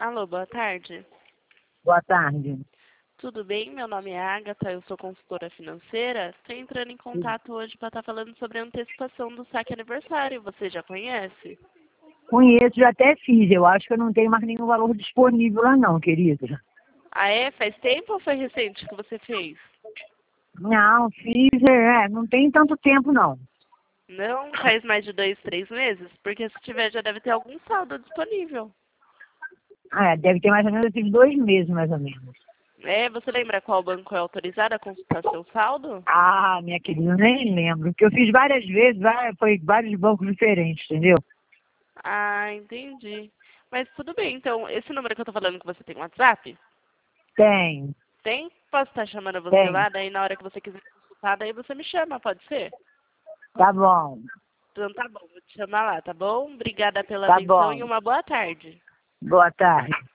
Alô, boa tarde. Boa tarde. Tudo bem? Meu nome é Agatha, eu sou consultora financeira. Estou entrando em contato hoje para estar falando sobre a antecipação do saque aniversário. Você já conhece? Conheço, já até fiz. Eu acho que eu não tenho mais nenhum valor disponível lá não, querida. Ah, é? Faz tempo ou foi recente que você fez? Não, fiz, não tem tanto tempo não. Não? Faz mais de 2, 3 meses? Porque se tiver, já deve ter algum saldo disponível. Deve ter mais ou menos esses 2 meses, mais ou menos. É, você lembra qual banco é autorizado a consultar seu saldo? Ah, minha querida, eu nem lembro. Porque eu fiz várias vezes, foi vários bancos diferentes, entendeu? Ah, entendi. Mas tudo bem, então, esse número que eu tô falando que você tem WhatsApp? Tem, Tem? Posso estar chamando você tem. lá, daí na hora que você quiser consultar, daí você me chama, pode ser? Tá bom, Então tá bom, vou te chamar lá, tá bom? Obrigada pela tá atenção e bom. uma boa tarde. Boa tarde.